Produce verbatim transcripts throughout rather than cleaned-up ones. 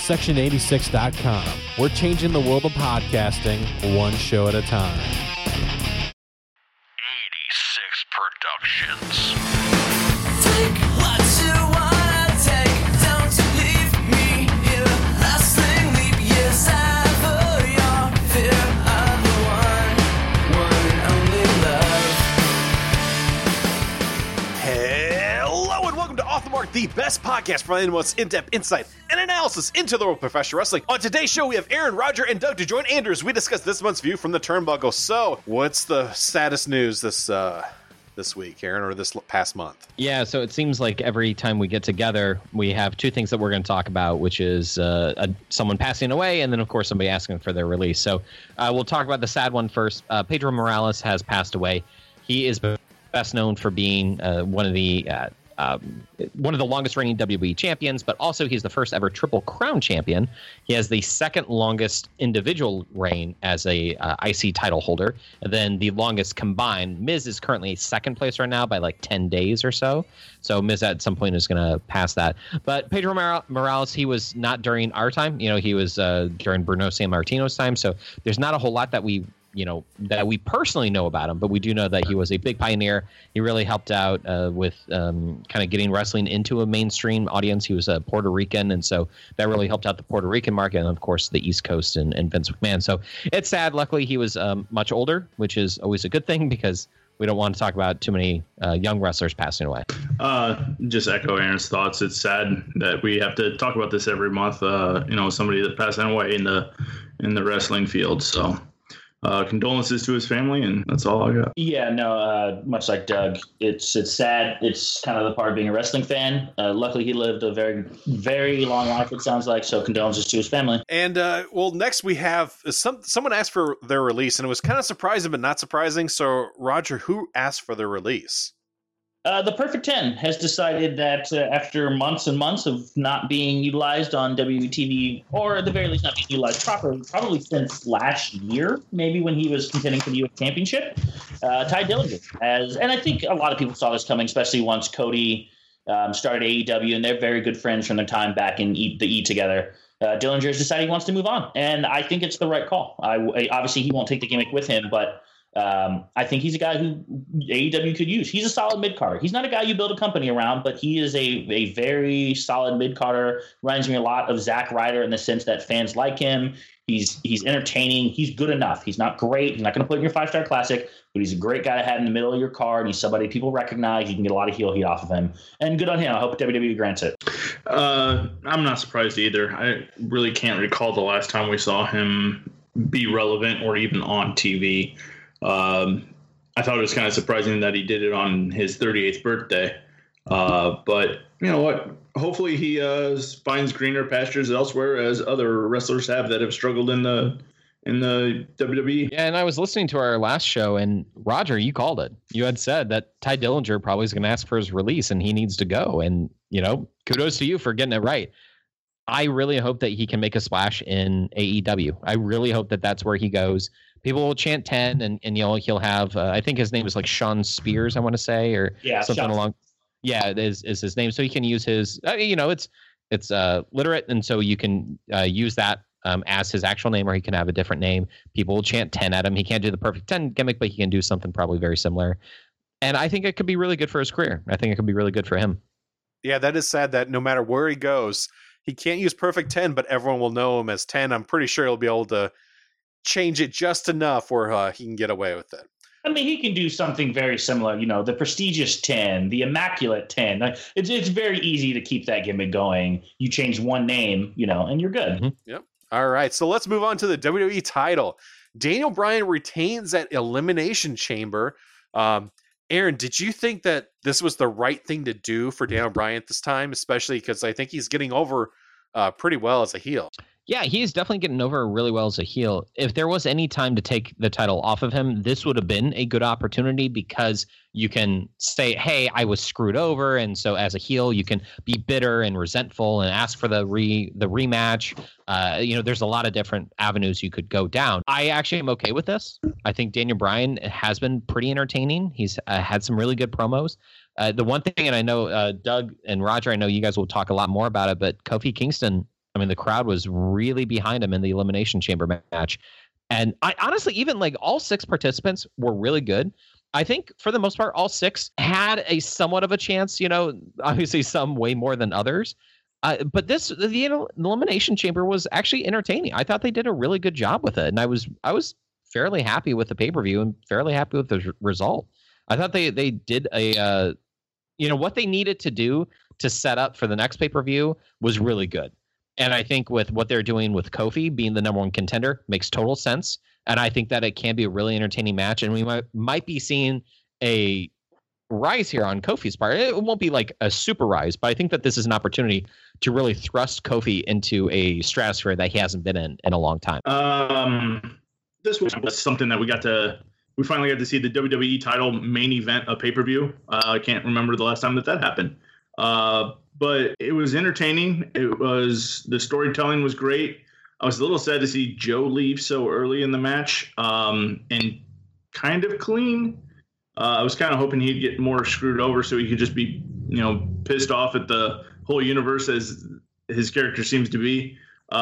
section eighty-six dot com. We're changing the world of podcasting one show at a time. eighty-six Productions. Take what you wanna take, don't you leave me here. Lasting leap years ever, your fear of the one, one and only love. Hello and welcome to Off the Mark, the best podcast providing the most in-depth insight and analysis into the world of professional wrestling. On today's show, we have Aaron, Roger, and Doug to join Andrew as we discuss this month's view from the turnbuckle. So, what's the saddest news this uh, this week, Aaron, or this past month? Yeah, so it seems like every time we get together, we have two things that we're going to talk about, which is uh, a, someone passing away, and then, of course, somebody asking for their release. So uh, we'll talk about the sad one first. Uh, Pedro Morales has passed away. He is best known for being uh, one of the uh, um, one of the longest reigning W W E champions, but also he's the first ever Triple Crown champion. He has the second longest individual reign as a uh, I C title holder, and then the longest combined. Miz is currently second place right now by like ten days or so. So Miz at some point is going to pass that. But Pedro Morales, he was not during our time. You know, he was uh, during Bruno Sammartino's time. So there's not a whole lot that we you know, that we personally know about him, but we do know that he was a big pioneer. He really helped out uh, with um, kind of getting wrestling into a mainstream audience. He was a Puerto Rican, and so that really helped out the Puerto Rican market, and of course the East Coast and, and Vince McMahon. So it's sad. Luckily, he was um, much older, which is always a good thing because we don't want to talk about too many uh, young wrestlers passing away. Uh, just echo Aaron's thoughts. It's sad that we have to talk about this every month. Uh, you know, somebody that passing away in the in the wrestling field. So. Uh, condolences to his family, and that's all I got. Yeah, no, uh, much like Doug, it's it's sad. It's kind of the part of being a wrestling fan. Uh, luckily, he lived a very, very long life, it sounds like, so condolences to his family. And, uh, well, next we have some someone asked for their release, and it was kind of surprising but not surprising. So, Roger, who asked for their release? Uh, the Perfect ten has decided that uh, after months and months of not being utilized on W W E T V, or at the very least not being utilized properly, probably since last year, maybe when he was contending for the U S Championship, uh, Tye Dillinger has, and I think a lot of people saw this coming, especially once Cody um, started A E W, and they're very good friends from their time back in e, the E together. Uh, Dillinger has decided he wants to move on, and I think it's the right call. I, obviously, he won't take the gimmick with him, but Um, I think he's a guy who A E W could use. He's a solid mid-card. He's not a guy you build a company around, but he is a, a very solid mid-carder. Reminds me a lot of Zack Ryder in the sense that fans like him. He's he's entertaining. He's good enough. He's not great. He's not going to put in your five-star classic, but he's a great guy to have in the middle of your card. He's somebody people recognize. You can get a lot of heel heat off of him. And good on him. I hope W W E grants it. Uh, I'm not surprised either. I really can't recall the last time we saw him be relevant or even on T V. Um, I thought it was kind of surprising that he did it on his thirty-eighth birthday. Uh, but you know what? Hopefully he uh, finds greener pastures elsewhere, as other wrestlers have that have struggled in the in the W W E. Yeah, and I was listening to our last show, and Roger, you called it. You had said that Tye Dillinger probably is going to ask for his release, and he needs to go. And you know, kudos to you for getting it right. I really hope that he can make a splash in A E W. I really hope that that's where he goes. People will chant ten, and, and you know, he'll have, uh, I think his name is like Sean Spears, I want to say, or yeah, something Sean. along. Yeah, it is, is his name. So he can use his, uh, you know, it's it's uh, literate. And so you can uh, use that um, as his actual name, or he can have a different name. People will chant ten at him. He can't do the Perfect ten gimmick, but he can do something probably very similar. And I think it could be really good for his career. I think it could be really good for him. Yeah, that is sad that no matter where he goes, he can't use Perfect ten, but everyone will know him as ten. I'm pretty sure he'll be able to change it just enough where uh, he can get away with it. I mean, he can do something very similar, you know, the prestigious ten, the immaculate ten. Like, it's it's very easy to keep that gimmick going. You change one name, you know, and you're good. Mm-hmm. Yep. All right, so let's move on to the W W E title. Daniel Bryan retains that Elimination Chamber. Um, Aaron, did you think that this was the right thing to do for Daniel Bryan at this time, especially because I think he's getting over uh, pretty well as a heel? Yeah, he's definitely getting over really well as a heel. If there was any time to take the title off of him, this would have been a good opportunity because you can say, hey, I was screwed over. And so as a heel, you can be bitter and resentful and ask for the re the rematch. Uh, you know, there's a lot of different avenues you could go down. I actually am okay with this. I think Daniel Bryan has been pretty entertaining. He's uh, had some really good promos. Uh, the one thing, and I know uh, Doug and Roger, I know you guys will talk a lot more about it, but Kofi Kingston I mean, the crowd was really behind him in the Elimination Chamber match. And I honestly, even like all six participants were really good. I think for the most part, all six had a somewhat of a chance, you know, obviously some way more than others. Uh, but this, the Elimination Chamber was actually entertaining. I thought they did a really good job with it. And I was, I was fairly happy with the pay-per-view and fairly happy with the result. I thought they, they did a, uh, you know, what they needed to do to set up for the next pay-per-view was really good. And I think with what they're doing with Kofi being the number one contender makes total sense. And I think that it can be a really entertaining match. And we might might be seeing a rise here on Kofi's part. It won't be like a super rise, but I think that this is an opportunity to really thrust Kofi into a stratosphere that he hasn't been in in a long time. Um, this was something that we got to, we finally got to see the W W E title main event of pay-per-view. Uh, I can't remember the last time that that happened. Uh, but it was entertaining. It was, the storytelling was great. I was a little sad to see Joe leave so early in the match, um, and kind of clean. Uh, I was kind of hoping he'd get more screwed over so he could just be, you know, pissed off at the whole universe as his character seems to be.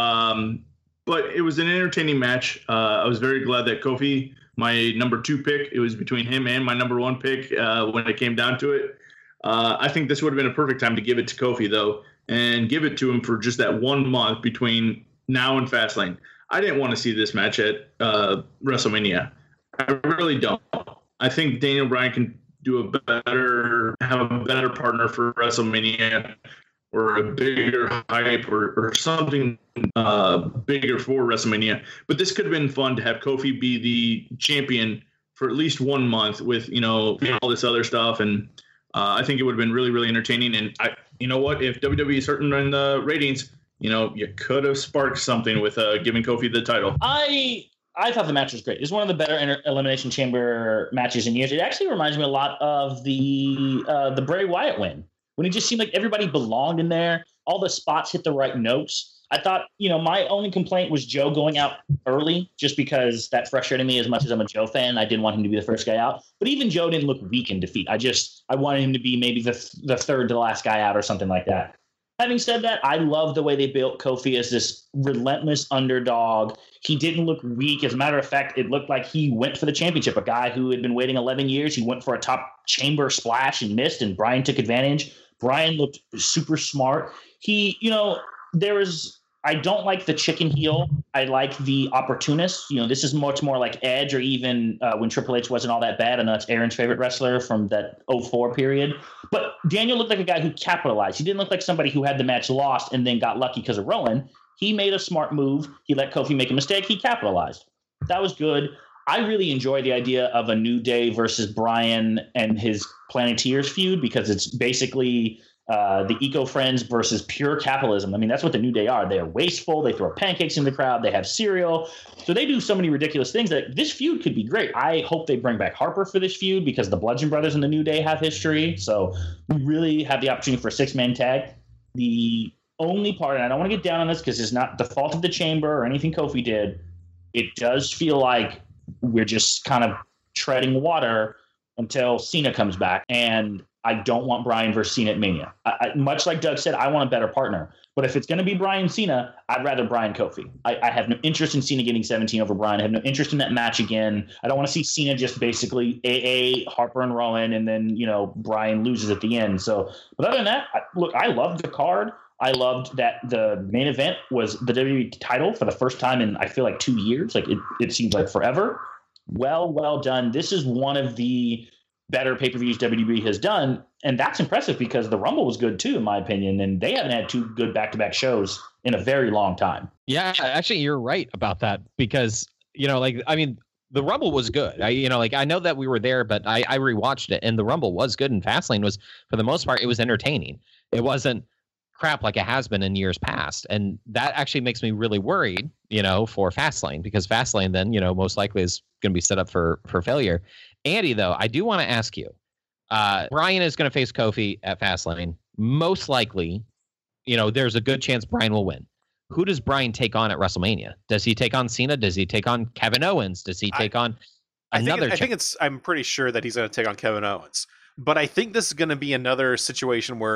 Um, but it was an entertaining match. Uh, I was very glad that Kofi, my number two pick, it was between him and my number one pick uh, when it came down to it. Uh, I think this would have been a perfect time to give it to Kofi, though, and give it to him for just that one month between now and Fastlane. I didn't want to see this match at uh, WrestleMania. I really don't. I think Daniel Bryan can do a better, have a better partner for WrestleMania, or a bigger hype, or, or something uh, bigger for WrestleMania. But this could have been fun to have Kofi be the champion for at least one month with, you know, all this other stuff. And uh, I think it would have been really, really entertaining. And I, you know what, if W W E is hurting in the ratings, you know, you could have sparked something with uh, giving Kofi the title. I I thought the match was great. It's one of the better inter- Elimination Chamber matches in years. It actually reminds me a lot of the uh, the Bray Wyatt win, when it just seemed like everybody belonged in there. All the spots hit the right notes. I thought, you know, my only complaint was Joe going out early, just because that frustrated me as much as I'm a Joe fan. I didn't want him to be the first guy out. But even Joe didn't look weak in defeat. I just, I wanted him to be maybe the, th- the third to the last guy out or something like that. Having said that, I love the way they built Kofi as this relentless underdog. He didn't look weak. As a matter of fact, it looked like he went for the championship. A guy who had been waiting eleven years, he went for a top chamber splash and missed, and Bryan took advantage. Bryan looked super smart. He, you know, there was, I don't like the chicken heel. I like the opportunist. You know, this is much more like Edge, or even uh, when Triple H wasn't all that bad. I know that's Aaron's favorite wrestler from that oh four period. But Daniel looked like a guy who capitalized. He didn't look like somebody who had the match lost and then got lucky because of Rowan. He made a smart move. He let Kofi make a mistake. He capitalized. That was good. I really enjoy the idea of a New Day versus Bryan and his Planeteers feud, because it's basically uh, the eco-friends versus pure capitalism. I mean, that's what the New Day are. They're wasteful. They throw pancakes in the crowd. They have cereal. So they do so many ridiculous things that this feud could be great. I hope they bring back Harper for this feud, because the Bludgeon Brothers and the New Day have history. So we really have the opportunity for a six-man tag. The only part, and I don't want to get down on this because it's not the fault of the chamber or anything Kofi did, it does feel like we're just kind of treading water until Cena comes back. And I don't want Bryan versus Cena at Mania. I, I, much like Doug said, I want a better partner. But if it's going to be Bryan Cena, I'd rather Bryan Kofi. I, I have no interest in Cena getting seventeen over Bryan. I have no interest in that match again. I don't want to see Cena just basically A A Harper and Rowan, and then, you know, Bryan loses at the end. So, but other than that, I, look, I loved the card. I loved that the main event was the W W E title for the first time in, I feel like, two years. Like it, it seems like forever. Well, well done. This is one of the better pay-per-views W W E has done. And that's impressive, because the Rumble was good too, in my opinion. And they haven't had two good back-to-back shows in a very long time. Yeah, actually, you're right about that, because, you know, like, I mean, the Rumble was good. I, you know, like, I know that we were there, but I, I rewatched it, and the Rumble was good. And Fastlane was, for the most part, it was entertaining. It wasn't crap like it has been in years past. And that actually makes me really worried, you know, for Fastlane, because Fastlane then, you know, most likely is going to be set up for, for failure. Andy, though, I do want to ask you, uh, Bryan is going to face Kofi at Fastlane. Most likely, you know, there's a good chance Bryan will win. Who does Bryan take on at WrestleMania? Does he take on Cena? Does he take on Kevin Owens? Does he take I, on another? I think, it, I think it's, I'm pretty sure that he's going to take on Kevin Owens. But I think this is going to be another situation where,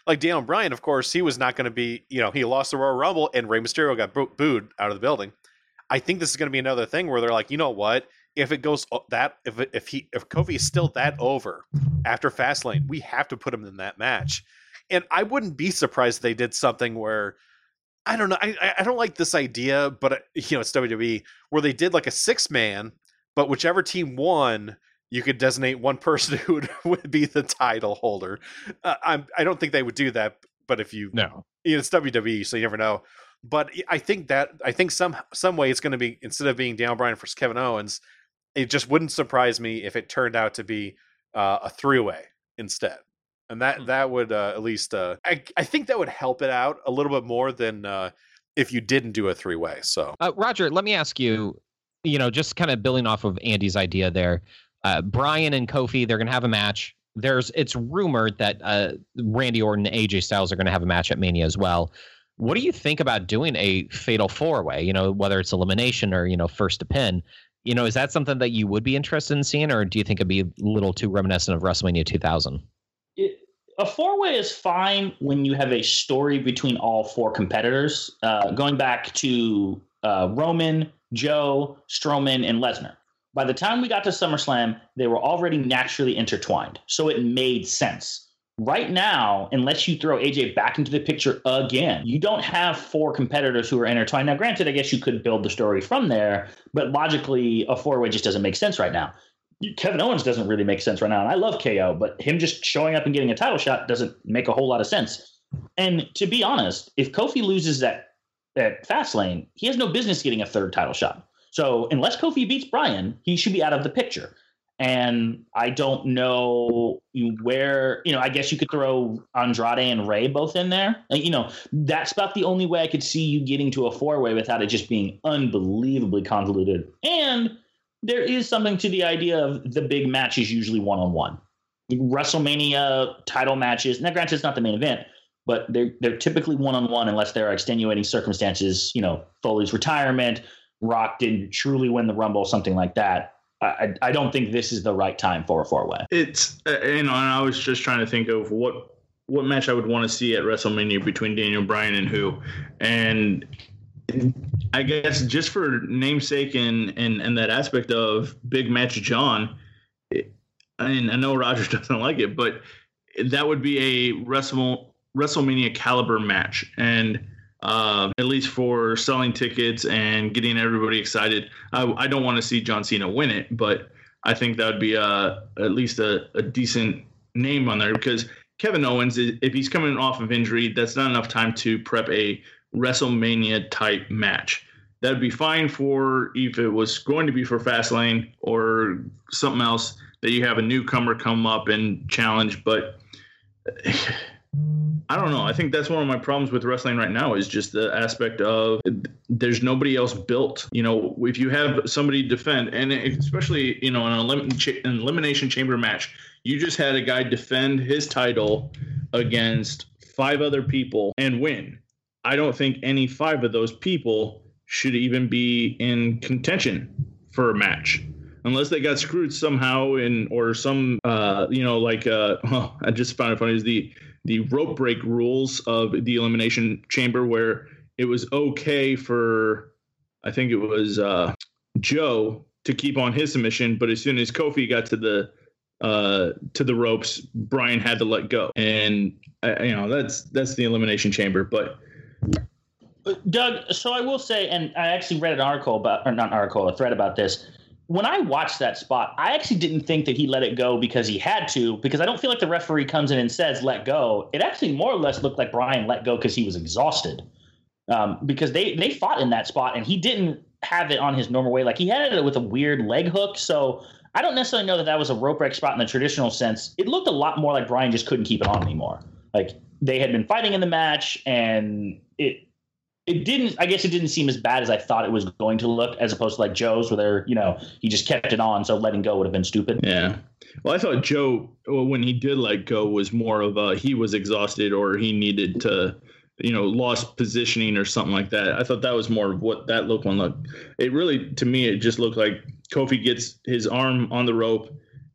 like Daniel Bryan, of course, he was not going to be, you know, he lost the Royal Rumble and Rey Mysterio got boo- booed out of the building. I think this is going to be another thing where they're like, you know what? If it goes that, if it, if he, if Kofi is still that over after Fastlane, we have to put him in that match. And I wouldn't be surprised if they did something where, I don't know, I I don't like this idea, but you know, it's W W E, where they did like a six man, but whichever team won, you could designate one person who would, would be the title holder. Uh, I'm, I don't think they would do that, but if you, No. you know, it's W W E, so you never know. But I think that, I think some some way it's going to be, instead of being Daniel Bryan versus Kevin Owens, it just wouldn't surprise me if it turned out to be uh, a three-way instead. And that, that would uh, at least, uh, I, I think that would help it out a little bit more than uh, if you didn't do a three-way. So, Uh, Roger, let me ask you, you know, just kind of building off of Andy's idea there. Uh, Brian and Kofi, they're going to have a match. There's, it's rumored that uh, Randy Orton and A J Styles are going to have a match at Mania as well. What do you think about doing a fatal four-way, you know, whether it's elimination or, you know, first to pin? You know, is that something that you would be interested in seeing, or do you think it'd be a little too reminiscent of WrestleMania two thousand? It, a four-way is fine when you have a story between all four competitors. Uh, going back to uh, Roman, Joe, Strowman, and Lesnar. By the time we got to SummerSlam, they were already naturally intertwined, so it made sense. Right now, unless you throw A J back into the picture again, you don't have four competitors who are intertwined. Now, granted, I guess you could build the story from there, but logically, a four-way just doesn't make sense right now. Kevin Owens doesn't really make sense right now, and I love K O, but him just showing up and getting a title shot doesn't make a whole lot of sense. And to be honest, if Kofi loses that at Fastlane, he has no business getting a third title shot. So unless Kofi beats Bryan, he should be out of the picture. And I don't know where, you know, I guess you could throw Andrade and Rey both in there. You know, that's about the only way I could see you getting to a four-way without it just being unbelievably convoluted. And there is something to the idea of the big match is usually one-on-one. WrestleMania title matches, now granted it's not the main event, but they're, they're typically one-on-one unless there are extenuating circumstances, you know, Foley's retirement, Rock didn't truly win the Rumble, something like that. I, I don't think this is the right time for a four-way. It's, uh, you know, and I was just trying to think of what what match I would want to see at WrestleMania between Daniel Bryan and who. And I guess just for namesake and, and, and that aspect of Big Match John, it, and I know Roger doesn't like it, but that would be a Wrestle, WrestleMania caliber match. And Uh, at least for selling tickets and getting everybody excited. I, I don't want to see John Cena win it, but I think that would be a, at least a, a decent name on there, because Kevin Owens, if he's coming off of injury, that's not enough time to prep a WrestleMania type match. That'd be fine for if it was going to be for Fastlane or something else that you have a newcomer come up and challenge, but I don't know. I think that's one of my problems with wrestling right now is just the aspect of there's nobody else built. You know, if you have somebody defend, and especially, you know, in an, elim- an elimination chamber match, you just had a guy defend his title against five other people and win. I don't think any five of those people should even be in contention for a match. Unless they got screwed somehow in, or some, uh, you know, like, uh, well, I just found it funny is the, the rope break rules of the Elimination Chamber, where it was okay for, I think it was uh, Joe to keep on his submission, but as soon as Kofi got to the uh, to the ropes, Bryan had to let go, and uh, you know that's that's the Elimination Chamber. But Doug, so I will say, and I actually read an article about, or not an article, a thread about this. When I watched that spot, I actually didn't think that he let it go because he had to, because I don't feel like the referee comes in and says, let go. It actually more or less looked like Bryan let go because he was exhausted. Um, because they, they fought in that spot, and he didn't have it on his normal way. Like, he had it with a weird leg hook. So I don't necessarily know that that was a rope break spot in the traditional sense. It looked a lot more like Bryan just couldn't keep it on anymore. Like, they had been fighting in the match, and it It didn't, I guess it didn't seem as bad as I thought it was going to look, as opposed to like Joe's where they're, you know, he just kept it on. So letting go would have been stupid. Yeah. Well, I thought Joe, well, when he did let go, was more of a, he was exhausted or he needed to, you know, lost positioning or something like that. I thought that was more of what that looked like. It really, to me, it just looked like Kofi gets his arm on the rope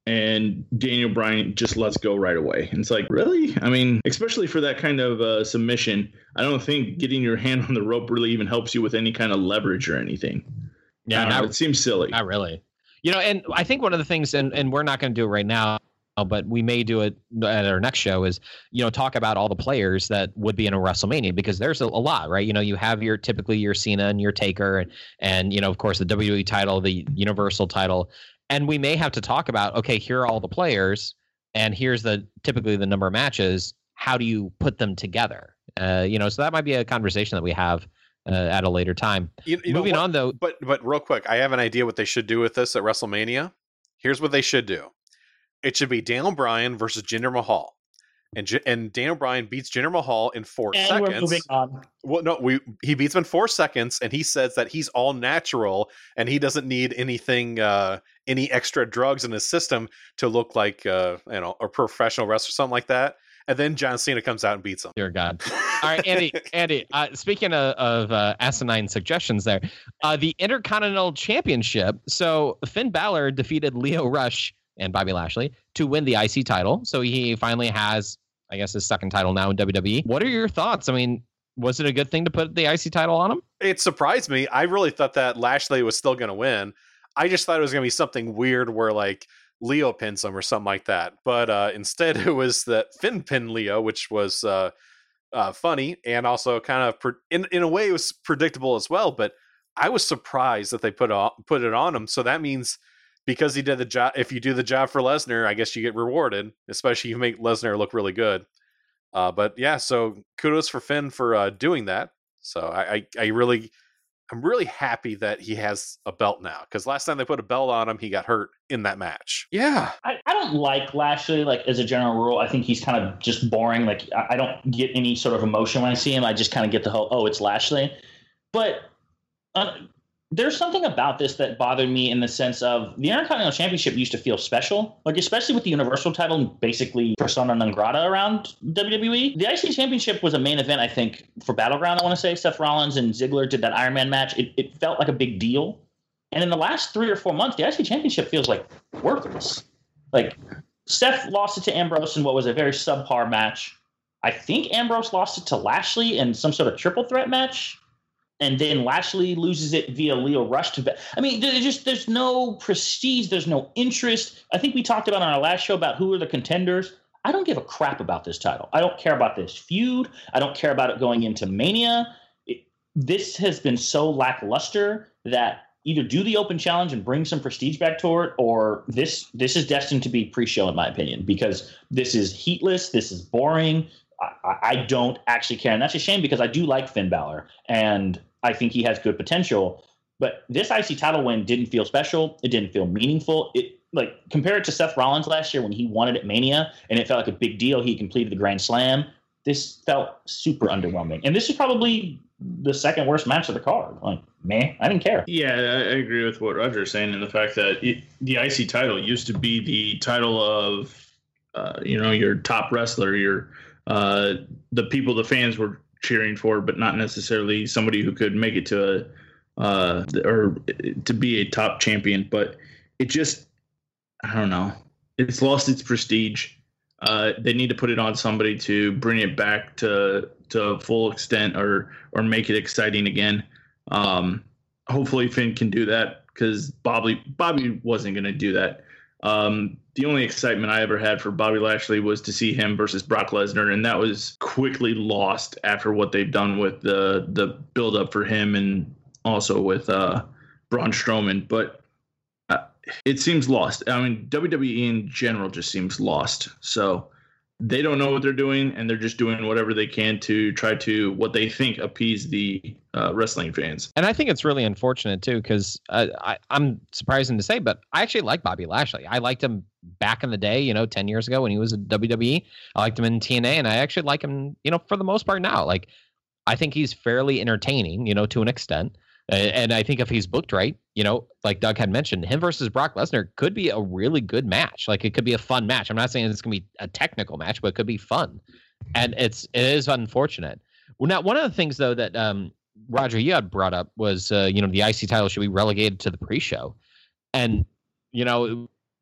and Daniel Bryan just lets go right away. And it's like, really? I mean, especially for that kind of uh, submission, I don't think getting your hand on the rope really even helps you with any kind of leverage or anything. Yeah, not, know, it seems silly. Not really. You know, and I think one of the things, and, and we're not going to do it right now, but we may do it at our next show, is, you know, talk about all the players that would be in a WrestleMania, because there's a, a lot, right? You know, you have your typically your Cena and your Taker, and, and, you know, of course, the W W E title, the Universal title. And we may have to talk about, okay, here are all the players, and here's the typically the number of matches. How do you put them together? Uh, you know, so that might be a conversation that we have uh, at a later time. You, you Moving on, though. But but real quick, I have an idea what they should do with this at WrestleMania. Here's what they should do. It should be Daniel Bryan versus Jinder Mahal. And J- and Daniel Bryan beats Jinder Mahal in four and seconds. we're moving on. Well, no, we he beats him in four seconds, and he says that he's all natural and he doesn't need anything, uh, any extra drugs in his system to look like, uh, you know, a professional wrestler, something like that. And then John Cena comes out and beats him. Dear God. All right, Andy, Andy, uh, speaking of, of uh, asinine suggestions there, uh, the Intercontinental Championship. So Finn Balor defeated Lio Rush and Bobby Lashley to win the I C title. So he finally has, I guess, his second title now in W W E. What are your thoughts? I mean, was it a good thing to put the I C title on him? It surprised me. I really thought that Lashley was still going to win. I just thought it was going to be something weird where, like, Leo pins him or something like that. But uh, instead, it was that Finn pinned Leo, which was uh, uh, funny and also kind of, pre- in in a way, it was predictable as well. But I was surprised that they put on, put it on him. So that means, because he did the job, if you do the job for Lesnar, I guess you get rewarded, especially if you make Lesnar look really good. Uh, but yeah, so kudos for Finn for uh, doing that. So I, I, I really, I'm really happy that he has a belt now, because last time they put a belt on him, he got hurt in that match. Yeah. I, I don't like Lashley, like, as a general rule. I think he's kind of just boring. Like, I, I don't get any sort of emotion when I see him. I just kind of get the whole, oh, it's Lashley. But uh, there's something about this that bothered me, in the sense of the Intercontinental Championship used to feel special, like, especially with the Universal title and basically persona non grata around W W E. The I C Championship was a main event, I think, for Battleground, I want to say. Seth Rollins and Ziggler did that Iron Man match. It, it felt like a big deal. And in the last three or four months, the I C Championship feels like worthless. Like, Seth lost it to Ambrose in what was a very subpar match. I think Ambrose lost it to Lashley in some sort of triple threat match. And then Lashley loses it via Lio Rush to. I mean, there's just there's no prestige, there's no interest. I think we talked about on our last show about who are the contenders. I don't give a crap about this title. I don't care about this feud. I don't care about it going into Mania. It, this has been so lackluster that either do the open challenge and bring some prestige back to it, or this this is destined to be pre-show, in my opinion, because this is heatless. This is boring. I, I don't actually care. And that's a shame, because I do like Finn Balor, and I think he has good potential. But this I C title win didn't feel special. It didn't feel meaningful. It, like, compare it to Seth Rollins last year when he won it at Mania, and it felt like a big deal. He completed the Grand Slam. This felt super underwhelming. And this is probably the second worst match of the card. Like, man, I didn't care. Yeah, I agree with what Roger's saying, and the fact that it, the I C title used to be the title of, uh, you know, your top wrestler, your uh, the people the fans were cheering for, but not necessarily somebody who could make it to a uh, or to be a top champion. But it just, I don't know, it's lost its prestige. Uh, they need to put it on somebody to bring it back to to full extent, or or make it exciting again. Um, hopefully Finn can do that, because Bobby Bobby wasn't going to do that. Um, the only excitement I ever had for Bobby Lashley was to see him versus Brock Lesnar, and that was quickly lost after what they've done with the the build up for him, and also with uh, Braun Strowman. But uh, it seems lost. I mean, W W E in general just seems lost. So they don't know what they're doing, and they're just doing whatever they can to try to, what they think, appease the uh, wrestling fans. And I think it's really unfortunate too, because uh, I, I'm surprising to say, but I actually like Bobby Lashley. I liked him back in the day, you know, ten years ago when he was at W W E. I liked him in T N A, and I actually like him, you know, for the most part now. Like, I think he's fairly entertaining, you know, to an extent. And I think if he's booked right, you know, like Doug had mentioned, him versus Brock Lesnar could be a really good match. Like, it could be a fun match. I'm not saying it's going to be a technical match, but it could be fun. And it's, it is unfortunate. Well, now, one of the things, though, that um, Roger, you had brought up was, uh, you know, the I C title should be relegated to the pre-show. And, you know,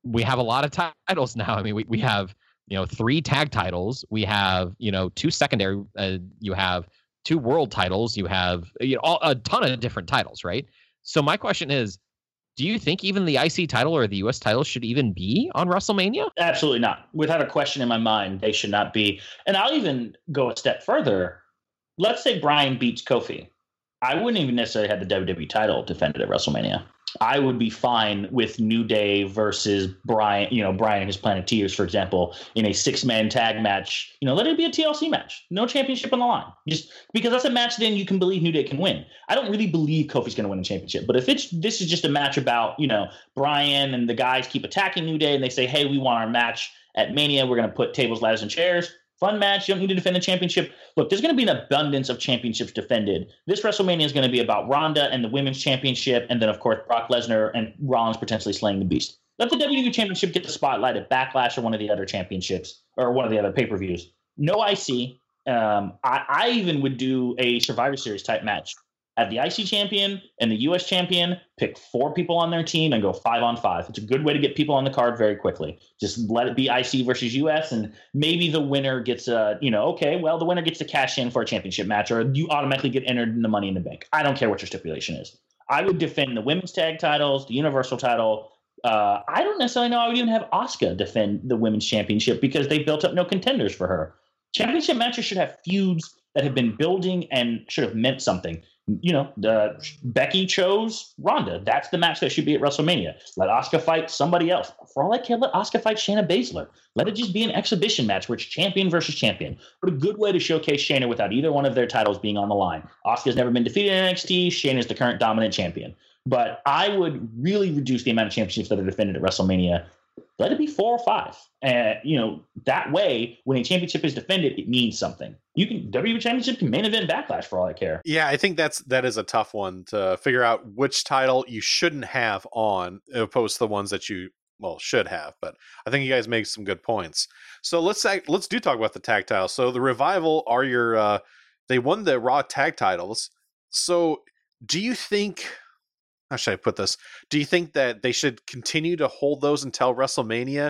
we have a lot of titles now. I mean, we, we have, you know, three tag titles. We have, you know, two secondary. Uh, you have two world titles. You have, you know, all, a ton of different titles, right? So my question is, do you think even the I C title or the U S title should even be on WrestleMania? Absolutely not. Without a question in my mind, they should not be. And I'll even go a step further. Let's say Bryan beats Kofi. I wouldn't even necessarily have the W W E title defended at WrestleMania. I would be fine with New Day versus Bryan, you know, Bryan and his Planeteers, for example, in a six-man tag match. You know, let it be a T L C match. No championship on the line. Just because that's a match then you can believe New Day can win. I don't really believe Kofi's going to win a championship. But if it's this is just a match about, you know, Bryan and the guys keep attacking New Day and they say, hey, we want our match at Mania. We're going to put tables, ladders, and chairs. Fun match. You don't need to defend the championship. Look, there's going to be an abundance of championships defended. This WrestleMania is going to be about Ronda and the women's championship, and then, of course, Brock Lesnar and Rollins potentially slaying the beast. Let the W W E championship get the spotlight at Backlash or one of the other championships or one of the other pay-per-views. No I C. Um, I, I even would do a Survivor Series type match. Have the I C champion and the U S champion pick four people on their team and go five on five. It's a good way to get people on the card very quickly. Just let it be I C versus U S, and maybe the winner gets a, you know, okay, well, the winner gets to cash in for a championship match, or you automatically get entered in the Money in the Bank. I don't care what your stipulation is. I would defend the women's tag titles, the Universal title. Uh, I don't necessarily know I would even have Asuka defend the women's championship because they built up no contenders for her. Championship matches should have feuds that have been building and should have meant something. You know, the Becky chose Ronda. That's the match that should be at WrestleMania. Let Asuka fight somebody else. For all I care, let Asuka fight Shayna Baszler. Let it just be an exhibition match where it's champion versus champion. What a good way to showcase Shayna without either one of their titles being on the line. Asuka's never been defeated in N X T. Shayna's the current dominant champion. But I would really reduce the amount of championships that are defended at WrestleMania. Let it be four or five. And, you know, that way, when a championship is defended, it means something. You can, W W E Championship can main event Backlash for all I care. Yeah, I think that's that is a tough one to figure out which title you shouldn't have on, opposed to the ones that you, well, should have. But I think you guys make some good points. So let's let's do talk about the tag titles. So the Revival are your, uh, they won the Raw tag titles. So do you think... How should I put this? Do you think that they should continue to hold those until WrestleMania,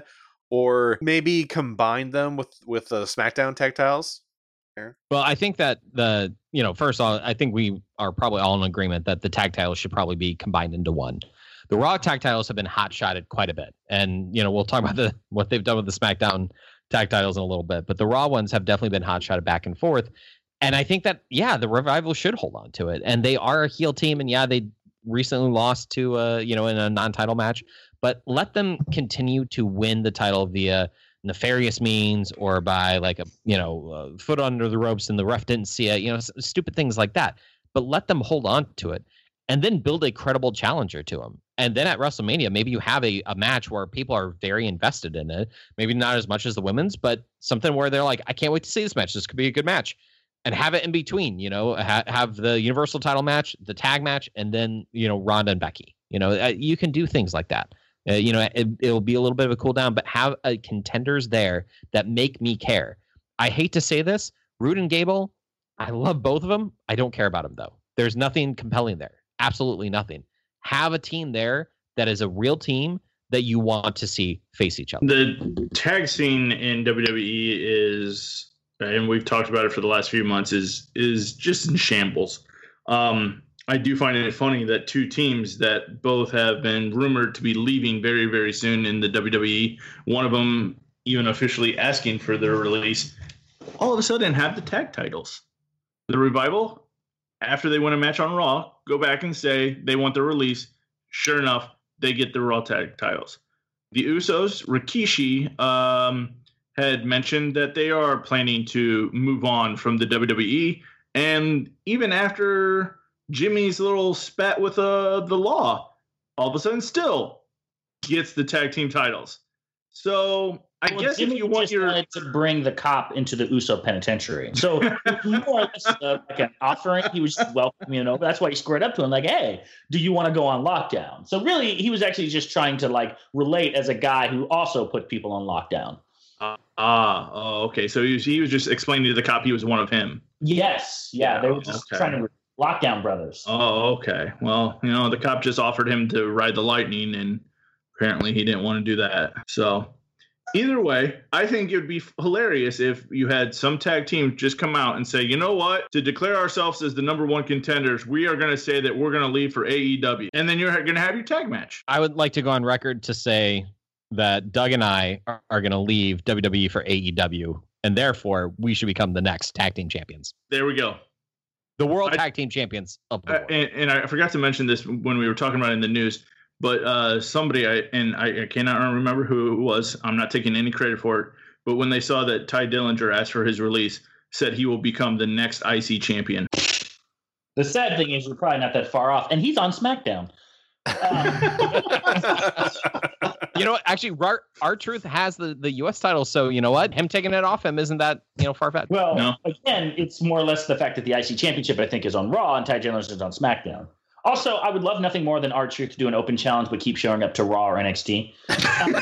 or maybe combine them with with the SmackDown tag titles? Well, I think that the, you know, first of all, I think we are probably all in agreement that the tag titles should probably be combined into one. The Raw tag titles have been hot-shotted quite a bit. And, you know, we'll talk about the what they've done with the SmackDown tag titles in a little bit. But the Raw ones have definitely been hot-shotted back and forth. And I think that, yeah, the Revival should hold on to it. And they are a heel team. And, yeah, they recently lost to, uh, you know, in a non-title match. But let them continue to win the title via nefarious means or by like a, you know, uh, foot under the ropes and the ref didn't see it, you know, s- stupid things like that. But let them hold on to it and then build a credible challenger to them. And then at WrestleMania, maybe you have a, a match where people are very invested in it. Maybe not as much as the women's, but something where they're like, I can't wait to see this match. This could be a good match. And have it in between, you know, ha- have the Universal title match, the tag match, and then, you know, Ronda and Becky. You know, uh, you can do things like that. Uh, you know, it, it'll be a little bit of a cool down, but have uh, contenders there that make me care. I hate to say this, Rude and Gable, I love both of them. I don't care about them, though. There's nothing compelling there. Absolutely nothing. Have a team there that is a real team that you want to see face each other. The tag scene in W W E is, and we've talked about it for the last few months, is is just in shambles. Um, I do find it funny that two teams that both have been rumored to be leaving very, very soon in the W W E, one of them even officially asking for their release, all of a sudden have the tag titles. The Revival, after they win a match on Raw, go back and say they want their release. Sure enough, they get the Raw tag titles. The Usos, Rikishi, um, had mentioned that they are planning to move on from the W W E. And even after Jimmy's little spat with uh, the Law, all of a sudden still gets the tag team titles. So I Well, guess Jimmy if you want just your... wanted to bring the cop into the Uso penitentiary. So more or less uh, like an offering. He was just welcoming him over. That's why he squared up to him like, hey, do you want to go on lockdown? So really, he was actually just trying to like relate as a guy who also put people on lockdown. Ah, uh, oh, okay. So he was, he was just explaining to the cop he was one of him. Yes. Yeah. They were just Okay. trying to lockdown brothers. Oh, okay. Well, you know, the cop just offered him to ride the lightning, and Apparently, he didn't want to do that. So, either way, I think it would be hilarious if you had some tag team just come out and say, you know what? To declare ourselves as the number one contenders, we are going to say that we're going to leave for A E W. And then you're going to have your tag match. I would like to go on record to say that Doug and I are, are going to leave W W E for A E W, and therefore we should become the next tag team champions. There we go. The world I, tag team champions of the I, world. and, and I forgot to mention this when we were talking about it in the news, but uh, somebody, I and I, I cannot remember who it was. I'm not taking any credit for it. But when they saw that Ty Dillinger asked for his release, said he will become the next I C champion. The sad thing is we're probably not that far off, and he's on SmackDown. Um, you know what? Actually, R-Truth has the, the U S title, so you know what? Him taking it off him isn't that, you know, far-fetched. well, No. again, it's more or less the fact that the I C Championship, I think, is on Raw, and Ty Dillinger is on SmackDown. Also, I would love nothing more than R-Truth to do an open challenge, but keep showing up to Raw or N X T. Um,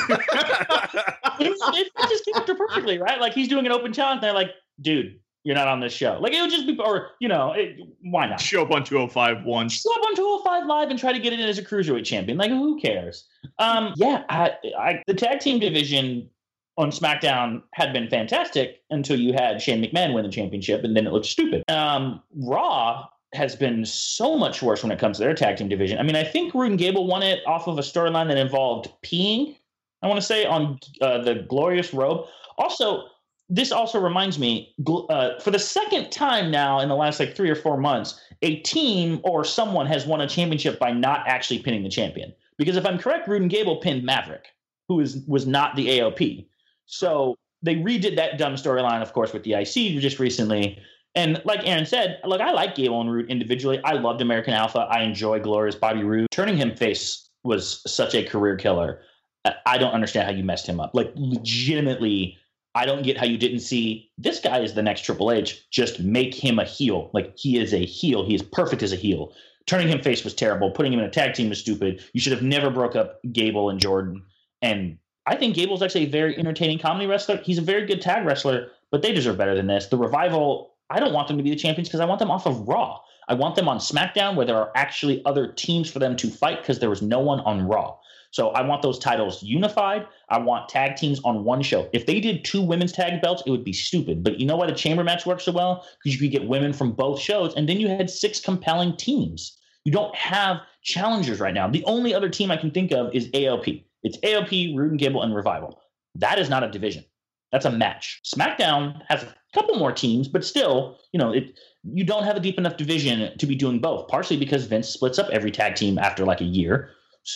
it's, it just came after perfectly, right? Like, he's doing an open challenge, and they're like, dude, you're not on this show. Like, it would just be, or, you know, it, why not? Show up on two oh five once. Show up on two oh five Live and try to get it in as a cruiserweight champion. Like, who cares? Um, yeah, I, I, the tag team division on SmackDown had been fantastic until you had Shane McMahon win the championship, and then it looked stupid. Um, Raw has been so much worse when it comes to their tag team division. I mean, I think Rude and Gable won it off of a storyline that involved peeing, I want to say, on uh, the Glorious Robe. Also, this also reminds me, uh, for the second time now in the last like three or four months, a team or someone has won a championship by not actually pinning the champion. Because if I'm correct, Rude and Gable pinned Maverick, who is was not the A O P. So they redid that dumb storyline, of course, with the I C just recently. And like Aaron said, look, I like Gable and Roode individually. I loved American Alpha. I enjoy Glorious Bobby Roode. Turning him face was such a career killer. I don't understand how you messed him up. Like, legitimately, I don't get how you didn't see this guy is the next Triple H. Just make him a heel. Like, he is a heel. He is perfect as a heel. Turning him face was terrible. Putting him in a tag team was stupid. You should have never broke up Gable and Jordan. And I think Gable's actually a very entertaining comedy wrestler. He's a very good tag wrestler, but they deserve better than this. The Revival, I don't want them to be the champions because I want them off of Raw. I want them on SmackDown where there are actually other teams for them to fight because there was no one on Raw. So I want those titles unified. I want tag teams on one show. If they did two women's tag belts, it would be stupid. But you know why the chamber match works so well? Because you could get women from both shows, and then you had six compelling teams. You don't have challengers right now. The only other team I can think of is A O P. It's A O P, Roode and Gable, and Revival. That is not a division. That's a match. SmackDown has a couple more teams, but still, you know, it. You don't have a deep enough division to be doing both, partially because Vince splits up every tag team after like a year.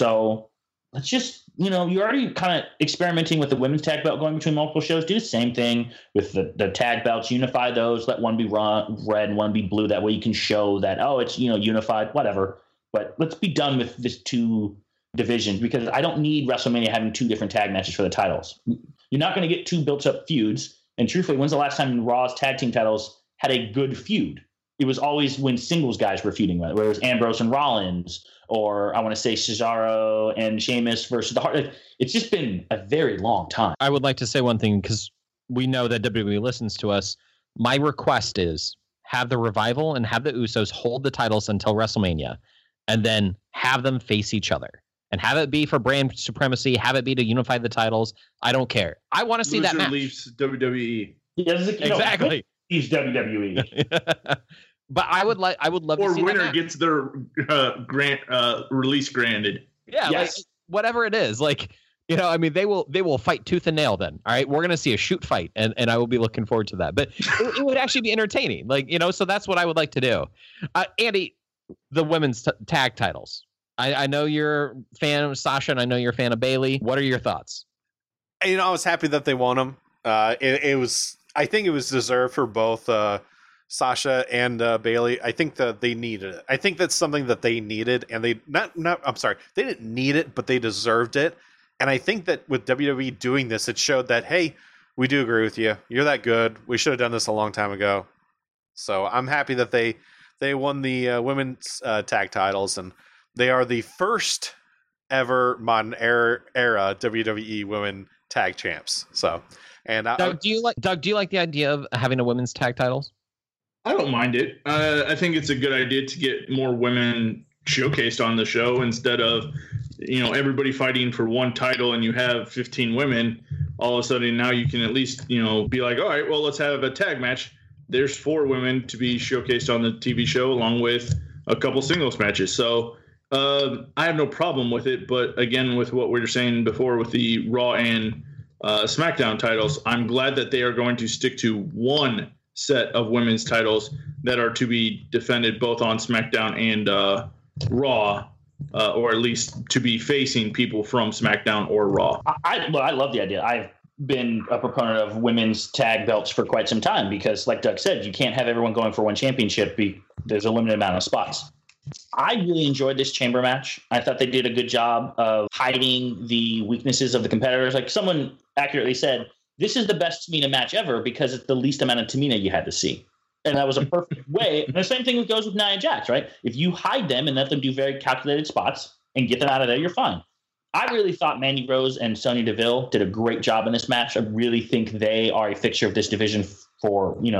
So let's just, you know, you're already kind of experimenting with the women's tag belt going between multiple shows. Do the same thing with the, the tag belts. Unify those. Let one be run, red and one be blue. That way you can show that, oh, it's, you know, unified, whatever. But let's be done with this two divisions because I don't need WrestleMania having two different tag matches for the titles. You're not going to get two built-up feuds. And truthfully, when's the last time Raw's tag team titles had a good feud? It was always when singles guys were feuding, whether it was Ambrose and Rollins, or I want to say Cesaro and Sheamus versus the Hart. It's just been a very long time. I would like to say one thing because we know that W W E listens to us. My request is have the Revival and have the Usos hold the titles until WrestleMania, and then have them face each other. And have it be for brand supremacy. Have it be to unify the titles. I don't care. I want to see that match. Leaves W W E. Yeah, you know, Exactly. He's W W E. But I would like. I would love Or to see winner that match. gets their uh, grant uh, release granted. Yeah, Yes. like whatever it is. Like, you know, I mean, they will they will fight tooth and nail then. All right. We're gonna see a shoot fight, and, and I will be looking forward to that. But it, it would actually be entertaining. Like, you know, so that's what I would like to do. Uh, Andy, the women's t- tag titles. I, I know you're a fan of Sasha, and I know you're a fan of Bailey. What are your thoughts? You know, I was happy that they won them. Uh, it, it was, I think it was deserved for both uh, Sasha and uh, Bailey. I think that they needed it. I think that's something that they needed, and they not not. I'm sorry, they didn't need it, but they deserved it. And I think that with W W E doing this, it showed that, hey, we do agree with you. You're that good. We should have done this a long time ago. So I'm happy that they they won the uh, women's uh, tag titles, and they are the first ever modern era, era W W E women tag champs. So, and I, Doug, do you like Doug? Do you like the idea of having a women's tag titles? I don't mind it. Uh, I think it's a good idea to get more women showcased on the show instead of you know, everybody fighting for one title and you have fifteen women, all of a sudden now you can at least, you know, be like, all right, well, let's have a tag match. There's four women to be showcased on the T V show along with a couple singles matches. So uh, I have no problem with it. But again, with what we were saying before with the Raw and uh, SmackDown titles, I'm glad that they are going to stick to one set of women's titles that are to be defended both on SmackDown and uh, Raw, uh, or at least to be facing people from SmackDown or Raw. I well, I love the idea. I've been a proponent of women's tag belts for quite some time because, like Doug said, you can't have everyone going for one championship. Be, there's a limited amount of spots. I really enjoyed this chamber match. I thought they did a good job of hiding the weaknesses of the competitors. Like someone accurately said, this is the best Tamina match ever because it's the least amount of Tamina you had to see. And that was a perfect way. And the same thing goes with Nia Jax, right? If you hide them and let them do very calculated spots and get them out of there, you're fine. I really thought Mandy Rose and Sonya Deville did a great job in this match. I really think they are a fixture of this division for, you know,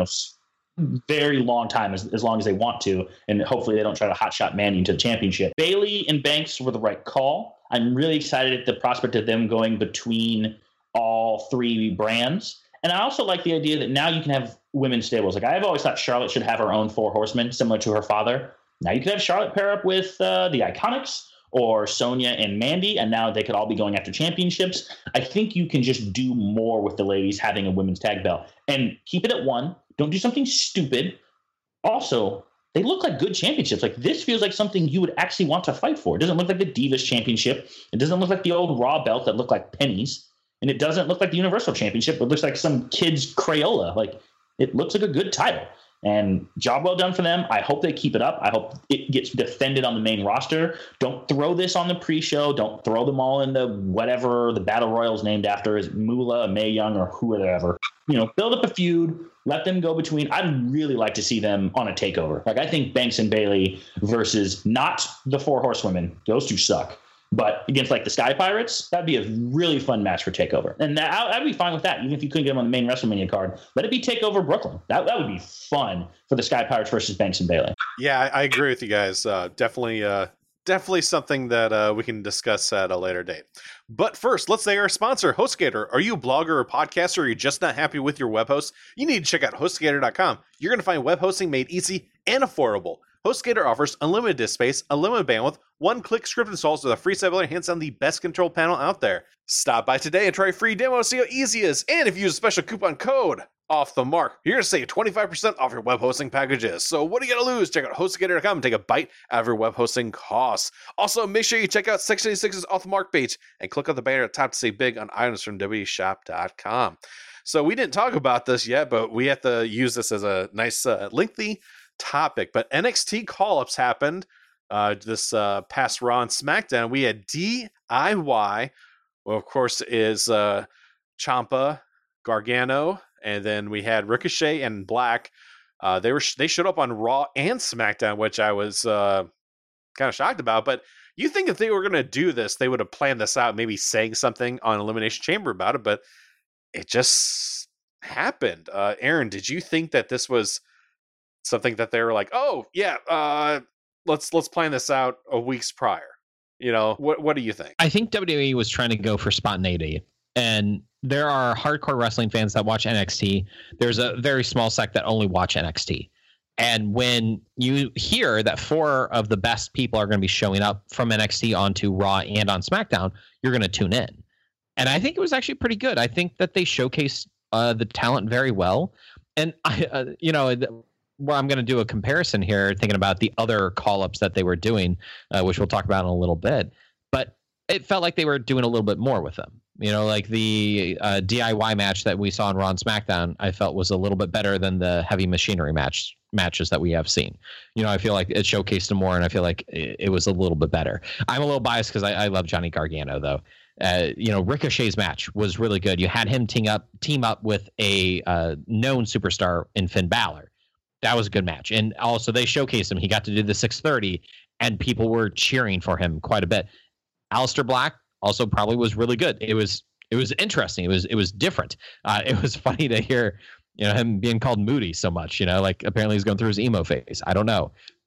very long time, as, as long as they want to. And hopefully they don't try to hotshot Mandy into the championship. Bayley and Banks were the right call. I'm really excited at the prospect of them going between all three brands. And I also like the idea that now you can have women's stables. Like I've always thought Charlotte should have her own four horsemen, similar to her father. Now you could have Charlotte pair up with uh, the Iconics, or Sonya and Mandy, and now they could all be going after championships. I think you can just do more with the ladies having a women's tag belt and keep it at one. Don't do something stupid. Also, they look like good championships. Like this feels like something you would actually want to fight for. It doesn't look like the Divas Championship. It doesn't look like the old Raw belt that looked like pennies. And it doesn't look like the Universal Championship. It looks like some kid's Crayola. Like it looks like a good title. And job well done for them. I hope they keep it up. I hope it gets defended on the main roster. Don't throw this on the pre-show. Don't throw them all in the whatever the Battle Royal is named after, is Moolah, Mae Young, or whoever. You know, build up a feud. Let them go between. I'd really like to see them on a takeover. Like I think Banks and Bayley versus not the Four Horsewomen. Those two suck. But against like the Sky Pirates, that'd be a really fun match for TakeOver. And that, I'd be fine with that. Even if you couldn't get them on the main WrestleMania card, let it be TakeOver Brooklyn. That that would be fun for the Sky Pirates versus Banks and Bayley. Yeah, I, I agree with you guys. Uh, definitely, uh, definitely something that uh, we can discuss at a later date. But first, let's say our sponsor, HostGator. Are you a blogger or podcaster, or are you just not happy with your web host? You need to check out HostGator dot com. You're going to find web hosting made easy and affordable. HostGator offers unlimited disk space, unlimited bandwidth, one-click script installs with a free seven dollar hands down the best control panel out there. Stop by today and try a free demo to see how easy it is. And if you use a special coupon code off the mark, you're going to save twenty-five percent off your web hosting packages. So what do you got to lose? Check out HostGator dot com and take a bite out of your web hosting costs. Also, make sure you check out Section eighty-six's off the mark page and click on the banner at the top to save big on items from W W E shop dot com. So we didn't talk about this yet, but we have to use this as a nice uh, lengthy topic. But N X T call-ups happened uh, this uh, past Raw and SmackDown. We had D I Y, well, of course, is uh, Ciampa, Gargano, and then we had Ricochet and Black. Uh, they were they showed up on Raw and SmackDown, which I was uh, kind of shocked about. But you think if they were going to do this, they would have planned this out, maybe saying something on Elimination Chamber about it, but it just happened. Uh, Aaron, did you think that this was something that they were like, oh yeah, uh, let's let's plan this out a weeks prior? You know, what what do you think? I think W W E was trying to go for spontaneity, and there are hardcore wrestling fans that watch N X T. There's a very small sect that only watch N X T. And when you hear that four of the best people are going to be showing up from N X T onto Raw and on SmackDown, you're going to tune in. And I think it was actually pretty good. I think that they showcased uh, the talent very well. And, I, uh, you know, well, I'm going to do a comparison here, thinking about the other call-ups that they were doing, uh, which we'll talk about in a little bit. But it felt like they were doing a little bit more with them. You know, like the uh, D I Y match that we saw on Raw and SmackDown, I felt was a little bit better than the heavy machinery match matches that we have seen. You know, I feel like it showcased them more, and I feel like it, it was a little bit better. I'm a little biased because I, I love Johnny Gargano, though. Uh, you know, Ricochet's match was really good. You had him team up, team up with a uh, known superstar in Finn Balor. That was a good match. And also they showcased him. He got to do the six thirty, and people were cheering for him quite a bit. Aleister Black also probably was really good. It was it was interesting. It was it was different. Uh, it was funny to hear, you know, him being called Moody so much. You know, like apparently he's going through his emo phase. I don't know, but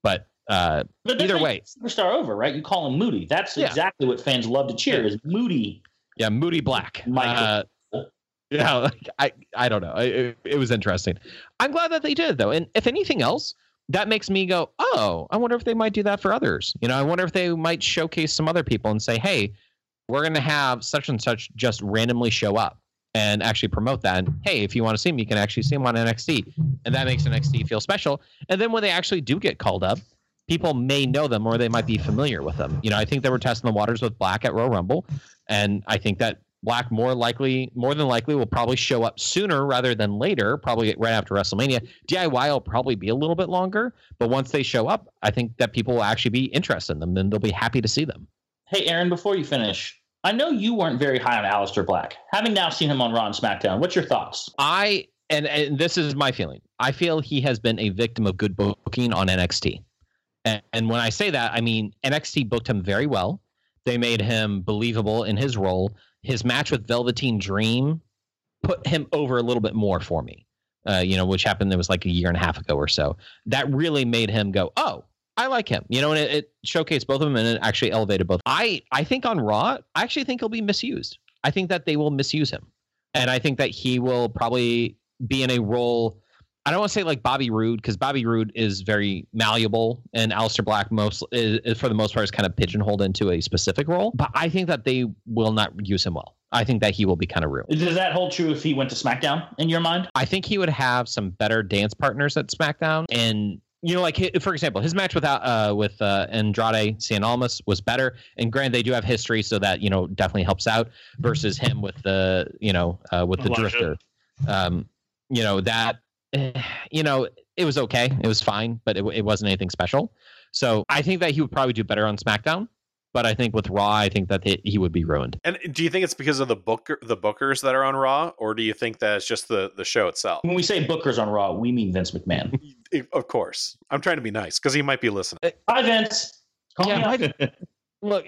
Uh, But that's either how you way, get Superstar over, right? You call him Moody. That's Yeah. exactly what fans love to cheer is Moody. yeah, Moody Black. Michael. Uh, yeah, like, I I don't know. It, it was interesting. I'm glad that they did though, and if anything else, that makes me go, oh, I wonder if they might do that for others. You know, I wonder if they might showcase some other people and say, hey, we're going to have such and such just randomly show up and actually promote that. And hey, if you want to see him, you can actually see him on N X T. And that makes N X T feel special. And then when they actually do get called up, people may know them or they might be familiar with them. You know, I think they were testing the waters with Black at Royal Rumble. And I think that Black more likely, more than likely, will probably show up sooner rather than later, probably right after WrestleMania. D I Y will probably be a little bit longer. But once they show up, I think that people will actually be interested in them and they'll be happy to see them. Hey, Aaron, before you finish, I know you weren't very high on Aleister Black. Having now seen him on Raw and SmackDown, what's your thoughts? I and, and this is my feeling. I feel he has been a victim of good booking on N X T. And, and when I say that, I mean N X T booked him very well. They made him believable in his role. His match with Velveteen Dream put him over a little bit more for me. Uh, you know, which happened. It was like a year and a half ago or so. That really made him go, oh, I like him. You know, and it, it showcased both of them and it actually elevated both. I I think on Raw, I actually think he'll be misused. I think that they will misuse him. And I think that he will probably be in a role. I don't want to say like Bobby Roode, because Bobby Roode is very malleable and Aleister Black most is, is for the most part is kind of pigeonholed into a specific role. But I think that they will not use him well. I think that he will be kind of ruined. Does that hold true if he went to SmackDown in your mind? I think he would have some better dance partners at SmackDown. And, you know, like, for example, his match with, uh, with uh, Andrade Cien Almas was better. And granted, they do have history, so that, you know, definitely helps out versus him with the, you know, uh, with the Elijah. Drifter. Um, you know, that, you know, it was okay. It was fine, but it, it wasn't anything special. So I think that he would probably do better on SmackDown. But I think with Raw, I think that it, he would be ruined. And do you think it's because of the booker, the bookers that are on Raw, or do you think that it's just the, the show itself? When we say bookers on Raw, we mean Vince McMahon. Of course. I'm trying to be nice because he might be listening. Hi, Vince. Call Yeah, me up. I- look,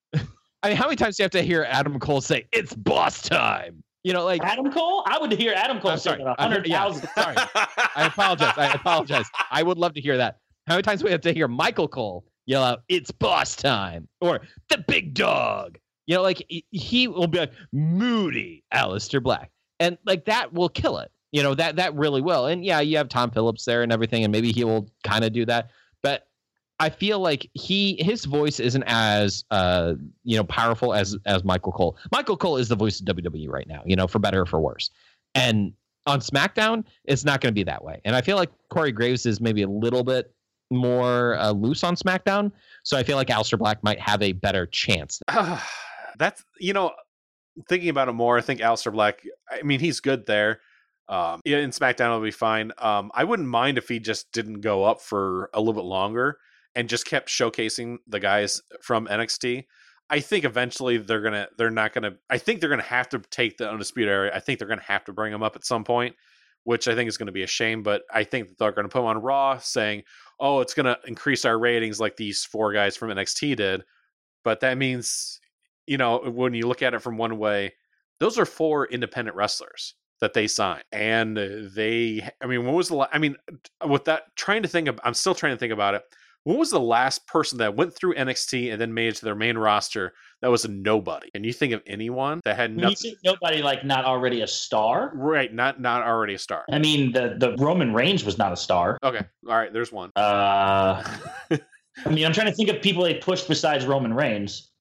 I mean, how many times do you have to hear Adam Cole say, it's boss time? You know, like, Adam Cole? I would hear Adam Cole I'm say sorry. that a I heard- hundred yeah, thousand. sorry. I apologize. I apologize. I would love to hear that. How many times do we have to hear Michael Cole yell out, it's boss time, or the big dog? You know, like he- he will be like, Moody Aleister Black. And like that will kill it. You know, that that really will. And yeah, you have Tom Phillips there and everything, and maybe he will kind of do that. But I feel like he his voice isn't as uh you know powerful as as Michael Cole. Michael Cole is the voice of W W E right now, you know, for better or for worse. And on SmackDown, it's not going to be that way. And I feel like Corey Graves is maybe a little bit more uh, loose on SmackDown. So I feel like Aleister Black might have a better chance. That's, you know, thinking about it more, I think Aleister Black, I mean, he's good there. Um, yeah, in SmackDown, it'll be fine. Um, I wouldn't mind if he just didn't go up for a little bit longer and just kept showcasing the guys from N X T. I think eventually they're gonna, they're not gonna. I think they're gonna have to take the Undisputed Era. I think they're gonna have to bring him up at some point, which I think is going to be a shame. But I think that they're going to put him on Raw, saying, "Oh, it's going to increase our ratings like these four guys from N X T did." But that means, you know, when you look at it from one way, those are four independent wrestlers that they signed, and they. I mean, when was the? La- I mean, with that, trying to think of, I'm still trying to think about it. When was the last person that went through N X T and then made it to their main roster that was a nobody? And you think of anyone that had When you nothing? say nobody, like not already a star. Right, not not already a star. I mean, the the Roman Reigns was not a star. Okay, all right. There's one. Uh, I mean, I'm trying to think of people they pushed besides Roman Reigns.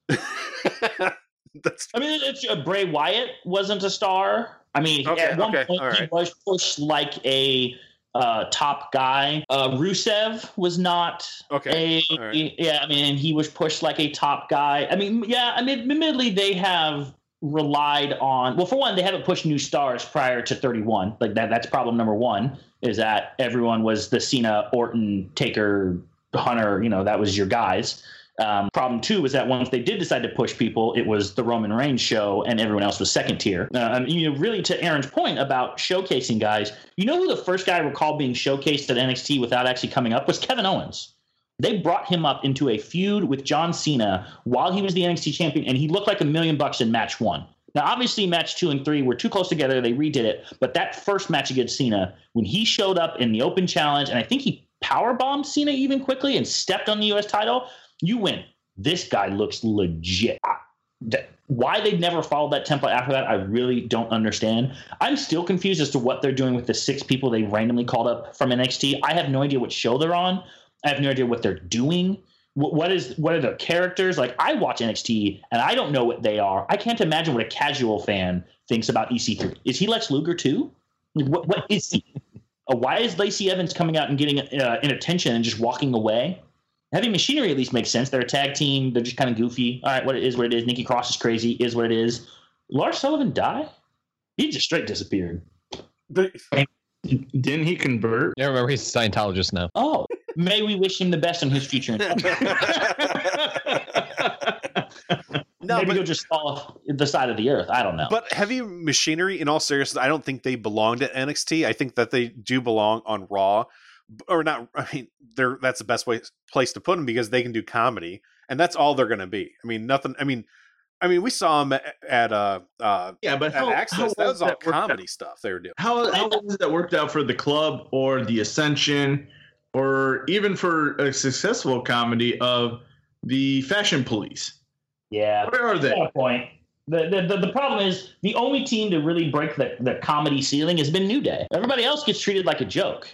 That's I mean, it's, uh, Bray Wyatt wasn't a star. I mean, Okay, at one okay, point all he right. was pushed like a uh, top guy. Uh, Rusev was not okay. a all right. yeah. I mean, he was pushed like a top guy. I mean, yeah. I mean, admittedly, they have relied on. Well, for one, they haven't pushed new stars prior to thirty-one. Like that. That's problem number one. Is that everyone was the Cena, Orton, Taker, Hunter. You know, that was your guys. Um, problem two was that once they did decide to push people, it was the Roman Reigns show and everyone else was second tier. Uh, I mean, you know, really to Aaron's point about showcasing guys, you know who the first guy I recall being showcased at N X T without actually coming up was Kevin Owens. They brought him up into a feud with John Cena while he was the N X T champion, and he looked like a million bucks in match one. Now, obviously, match two and three were too close together. They redid it. But that first match against Cena, when he showed up in the open challenge, and I think he powerbombed Cena even quickly and stepped on the U S title, you went, this guy looks legit. I, that, why they've never followed that template after that, I really don't understand. I'm still confused as to what they're doing with the six people they randomly called up from N X T. I have no idea what show they're on. I have no idea what they're doing. What, what is what are their characters? Like, I watch N X T and I don't know what they are. I can't imagine what a casual fan thinks about E C three. Is he Lex Luger too? What what is he? uh, why is Lacey Evans coming out and getting uh, an attention and just walking away? Heavy Machinery at least makes sense. They're a tag team. They're just kind of goofy. All right, what it is, what it is. Nikki Cross is crazy, is what it is. Lars Sullivan die? He just straight disappeared. The, Didn't he convert? Yeah, remember he's a Scientologist now. Oh, may we wish him the best in his future. no, Maybe but, he'll just fall off the side of the earth. I don't know. but Heavy Machinery, in all seriousness, I don't think they belonged at N X T. I think that they do belong on Raw. Or not, I mean, they're that's the best way, place to put them because they can do comedy, and that's all they're going to be. I mean, nothing. I mean, I mean, we saw them at, at uh, uh, Yeah, but at how, Access. how That was all that worked comedy out? stuff they were doing. How how was that worked out for the club or the Ascension, or even for a successful comedy of the Fashion Police? yeah, Where are they? Fair point. The, the, the, the problem is the only team to really break the, the comedy ceiling has been New Day. Everybody else gets treated like a joke.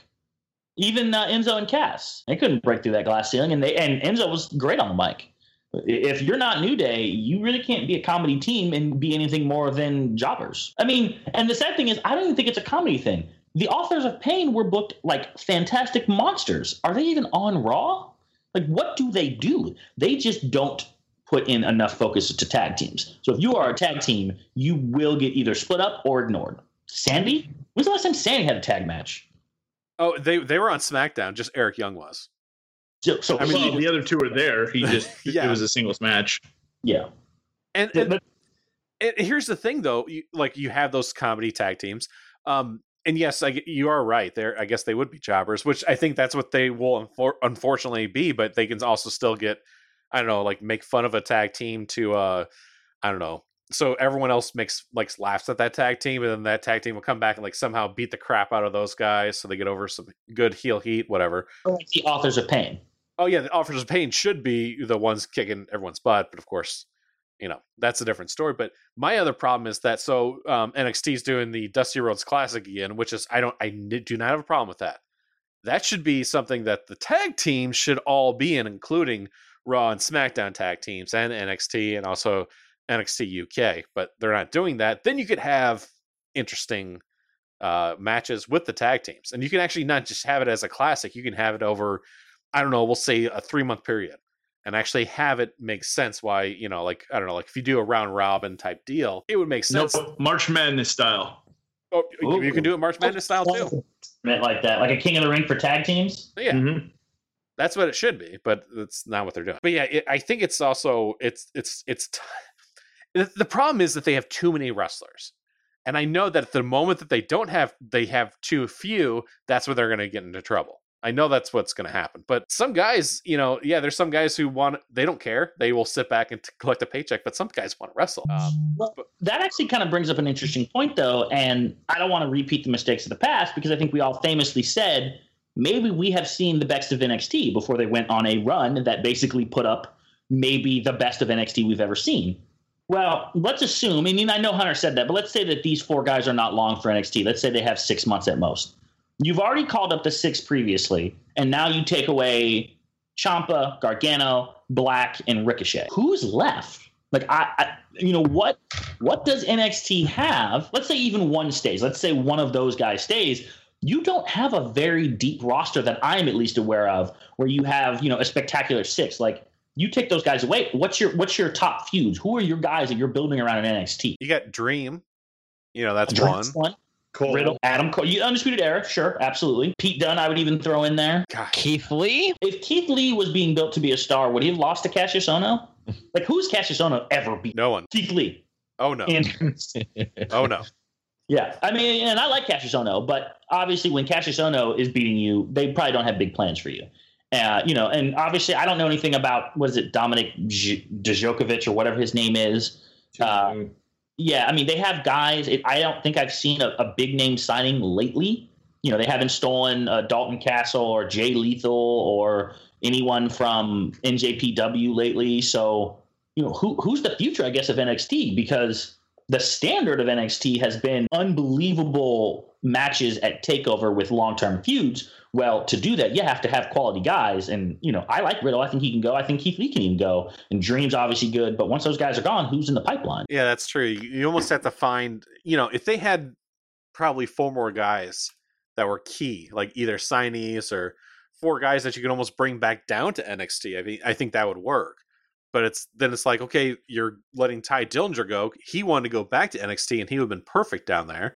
Even uh, Enzo and Cass, they couldn't break through that glass ceiling, and they and Enzo was great on the mic. If you're not New Day, you really can't be a comedy team and be anything more than jobbers. I mean, and the sad thing is, I don't even think it's a comedy thing. The Authors of Pain were booked like fantastic monsters. Are they even on Raw? Like, what do they do? They just don't put in enough focus to tag teams. So if you are a tag team, you will get either split up or ignored. Sandy? When's the last time Sandy had a tag match? Oh, they they were on SmackDown. Just Eric Young was. So, so I mean, the other two were there. He just Yeah. it was a singles match. yeah. And, Yeah, and, but- and here's the thing, though. You, like you have those comedy tag teams, um, and yes, I, you are right. There, I guess they would be jobbers, which I think that's what they will unfor- unfortunately be. But they can also still get, I don't know, like make fun of a tag team to, uh, I don't know. So everyone else makes like laughs at that tag team, and then that tag team will come back and like somehow beat the crap out of those guys, so they get over some good heel heat, whatever. Or like the Authors of Pain. Oh yeah, the Authors of Pain should be the ones kicking everyone's butt, but of course, you know, that's a different story. But my other problem is that so um, N X T is doing the Dusty Rhodes Classic again, which is I don't I do not have a problem with that. That should be something that the tag teams should all be in, including Raw and SmackDown tag teams and N X T and also N X T U K. But they're not doing that. Then you could have interesting uh, matches with the tag teams, and you can actually not just have it as a classic. You can have it over, I don't know, we'll say a three month period, and actually have it make sense. Why, you know, like I don't know, like if you do a round robin type deal, it would make sense. Nope, March Madness style. Oh, you you can do it March Madness style too. Meant like that, like a King of the Ring for tag teams. Yeah, Mhm. that's what it should be, but that's not what they're doing. But yeah, it, I think it's also it's it's it's. T- the, the problem is that they have too many wrestlers, and I know that at the moment that they don't have, they have too few. That's where they're going to get into trouble. I know that's what's going to happen. But some guys, you know, yeah, there's some guys who want, they don't care. They will sit back and t- collect a paycheck, but some guys want to wrestle. Um, Well, that actually kind of brings up an interesting point, though, and I don't want to repeat the mistakes of the past because I think we all famously said maybe we have seen the best of N X T before they went on a run that basically put up maybe the best of N X T we've ever seen. Well, let's assume, I mean, I know Hunter said that, but let's say that these four guys are not long for N X T. Let's say they have six months at most. You've already called up the six previously, and now you take away Ciampa, Gargano, Black, and Ricochet. Who's left? Like, I, I, you know, what what does N X T have? Let's say even one stays. Let's say one of those guys stays. You don't have a very deep roster that I'm at least aware of where you have, you know, a spectacular six. Like, you take those guys away. What's your what's your top feuds? Who are your guys that you're building around in N X T? you got Dream, you know, that's Drake's one. one. Cole. Riddle, Adam Cole, you Undisputed Era, sure, absolutely. Pete Dunne, I would even throw in there. God, Keith Lee? If Keith Lee was being built to be a star, would he have lost to Cassius Ohno? Like, who's Cassius Ohno ever beat? no one. Keith Lee. Oh no. And Oh no. yeah, I mean, and I like Cassius Ohno, but obviously when Cassius Ohno is beating you, they probably don't have big plans for you. Uh, you know, and obviously I don't know anything about, what is it, Dominic J- Djokovic or whatever his name is. Uh, yeah, I mean, they have guys. It, I don't think I've seen a, a big name signing lately. you know, they haven't stolen uh, Dalton Castle or Jay Lethal or anyone from N J P W lately. So, you know, who who's the future, I guess, of N X T? Because the standard of N X T has been unbelievable matches at TakeOver with long-term feuds. Well, to do that, you have to have quality guys. And, you know, I like Riddle. I think he can go. I think Keith Lee can even go. And Dream's obviously good. But once those guys are gone, who's in the pipeline? Yeah, that's true. You, you almost have to find, you know, if they had probably four more guys that were key, like either signees or four guys that you can almost bring back down to N X T, I mean, I think that would work. But it's then it's like, okay, you're letting Ty Dillinger go. He wanted to go back to N X T, and he would have been perfect down there.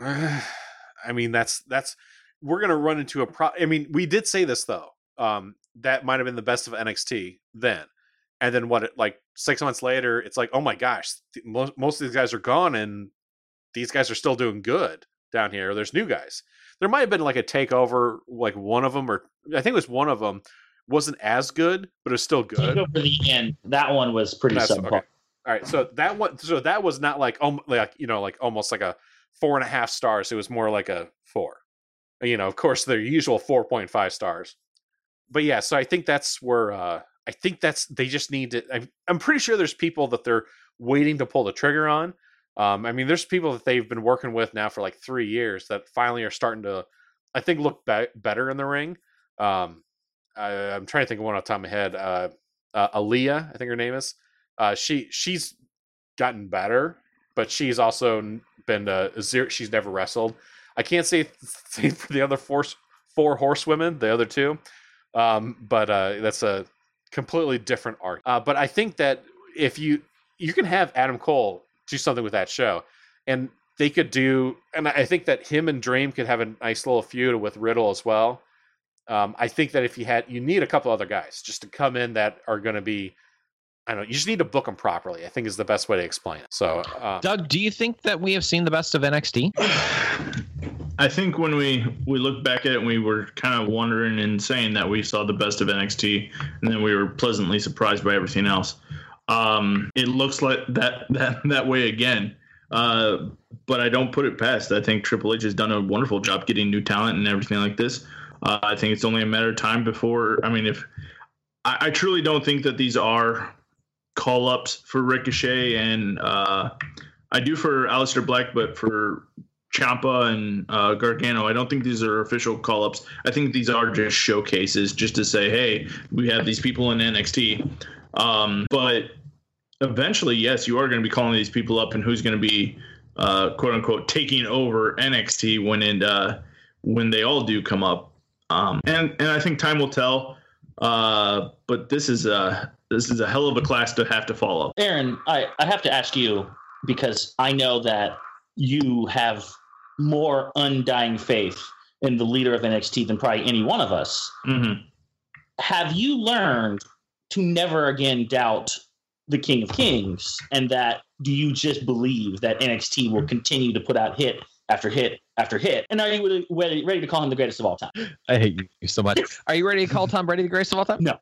I mean, that's that's we're gonna run into a pro. I mean, we did say this though. Um, that might have been the best of N X T then, and then what? Like six months later, it's like, oh my gosh, most most of these guys are gone, and these guys are still doing good down here. There's new guys. There might have been like a takeover, like one of them, or I think it was one of them. Wasn't as good, but it was still good. Over the end, that one was pretty That's, subpar. okay. All right, so that one, so that was not like, um, like you know, like almost like a four and a half stars. It was more like a four. You know, of course, their usual four point five stars. But yeah, so I think that's where uh, I think that's they just need to. I'm, I'm pretty sure there's people that they're waiting to pull the trigger on. Um, I mean, there's people that they've been working with now for like three years that finally are starting to, I think, look be- better in the ring. Um, I, I'm trying to think of one off the top of my head. Uh, uh, Aaliyah, I think her name is. Uh, she she's gotten better, but she's also been uh, zero. She's never wrestled. I can't say say for the other four four horsewomen, the other two, um, but uh, that's a completely different arc. Uh, but I think that if you you can have Adam Cole do something with that show, and they could do, and I think that him and Dream could have a nice little feud with Riddle as well. Um, I think that if you had, you need a couple other guys just to come in that are going to be, I don't know, you just need to book them properly, I think is the best way to explain it. So, uh, Doug, do you think that we have seen the best of N X T? I think when we, we look back at it, we were kind of wondering and saying that we saw the best of N X T, and then we were pleasantly surprised by everything else. Um, it looks like that that that way again, uh, but I don't put it past. I think Triple H has done a wonderful job getting new talent and everything like this. Uh, I think it's only a matter of time before. I mean, if I, I truly don't think that these are call ups for Ricochet, and uh, I do for Aleister Black, but for Ciampa and uh, Gargano, I don't think these are official call ups. I think these are just showcases, just to say, hey, we have these people in N X T. Um, but eventually, yes, you are going to be calling these people up, and who's going to be uh, quote unquote taking over N X T when it uh, when they all do come up. Um, and, and I think time will tell, uh, but this is a this is a hell of a class to have to follow. Aaron, I, I have to ask you, because I know that you have more undying faith in the leader of N X T than probably any one of us. Mm-hmm. Have you learned to never again doubt the King of Kings, and that do you just believe that N X T will continue to put out hit after hit after hit? And are you ready, ready to call him the greatest of all time? I hate you so much. Are you ready to call Tom Brady the greatest of all time? No.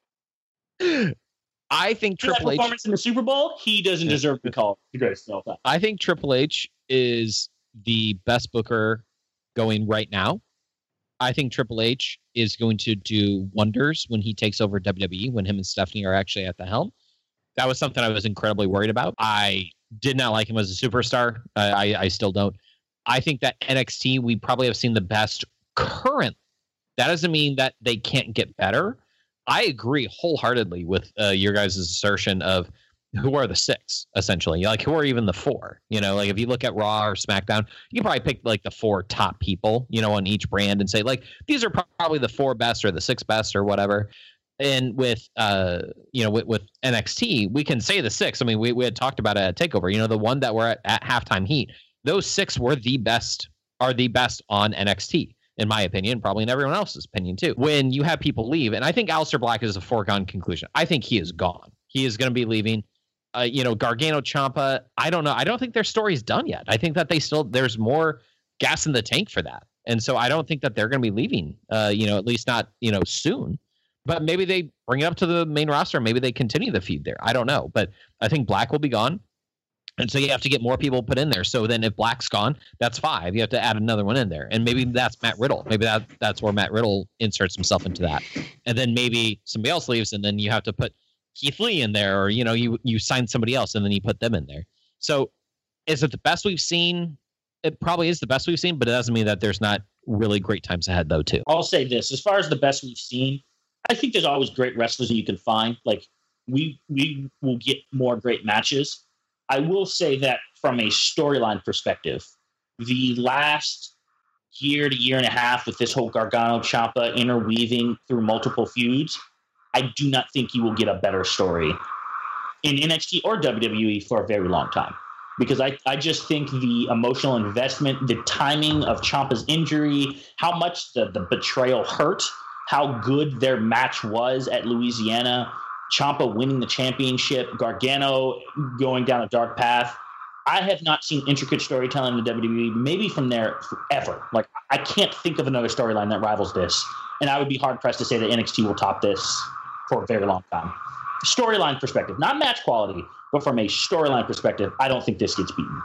I think For that Triple H. performance in the Super Bowl, he doesn't deserve to be called the greatest of all time. I think Triple H is the best booker going right now. I think Triple H is going to do wonders when he takes over W W E, when him and Stephanie are actually at the helm. That was something I was incredibly worried about. I did not like him as a superstar. I, I, I still don't. I think that N X T, we probably have seen the best current. That doesn't mean that they can't get better. I agree wholeheartedly with uh, your guys' assertion of who are the six, essentially. Like, who are even the four? You know, like if you look at Raw or SmackDown, you can probably pick like the four top people, you know, on each brand and say, like, these are probably the four best or the six best or whatever. And with, uh, you know, with, with N X T, we can say the six. I mean, we, we had talked about it at TakeOver, you know, the one that were at, at halftime heat. Those six were the best, are the best on N X T, in my opinion, probably in everyone else's opinion too. When you have people leave, and I think Aleister Black is a foregone conclusion. I think he is gone. He is going to be leaving. Uh, you know, Gargano, Ciampa, I don't know. I don't think their story's done yet. I think that they still, there's more gas in the tank for that. And so I don't think that they're going to be leaving, uh, you know, at least not, you know, soon. But maybe they bring it up to the main roster. Maybe they continue the feud there. I don't know. But I think Black will be gone. And so you have to get more people put in there. So then if Black's gone, that's five. You have to add another one in there. And maybe that's Matt Riddle. Maybe that that's where Matt Riddle inserts himself into that. And then maybe somebody else leaves, and then you have to put Keith Lee in there, or, you know, you, you sign somebody else and then you put them in there. So is it the best we've seen? It probably is the best we've seen, but it doesn't mean that there's not really great times ahead, though, too. I'll say this. As far as the best we've seen, I think there's always great wrestlers that you can find. Like, we we will get more great matches. I will say that from a storyline perspective, the last year to year and a half with this whole Gargano-Ciampa interweaving through multiple feuds, I do not think you will get a better story in N X T or W W E for a very long time. Because I, I just think the emotional investment, the timing of Ciampa's injury, how much the, the betrayal hurt, how good their match was at Louisiana, Ciampa winning the championship, Gargano going down a dark path. I have not seen intricate storytelling in the W W E, maybe from there forever. Like, I can't think of another storyline that rivals this. And I would be hard-pressed to say that N X T will top this for a very long time. Storyline perspective, not match quality, but from a storyline perspective, I don't think this gets beaten.